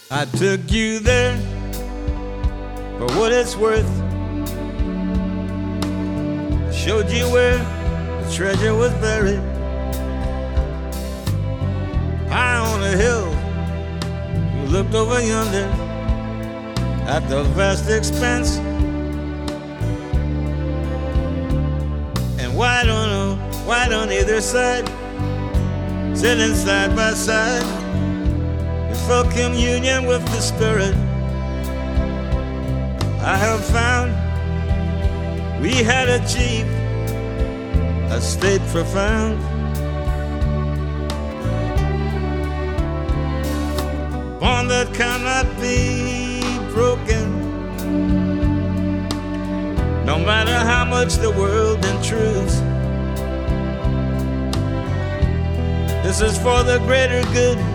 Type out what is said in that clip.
I took you there for what it's worth. Showed you where the treasure was buried. High on a hill, you looked over yonder at the vast expanse. And wide on either side, sitting side by side, we felt communion with the Spirit. I have found we had achieved a state profound. Bond that cannot be broken, no matter how much the world intrudes. This is for the greater good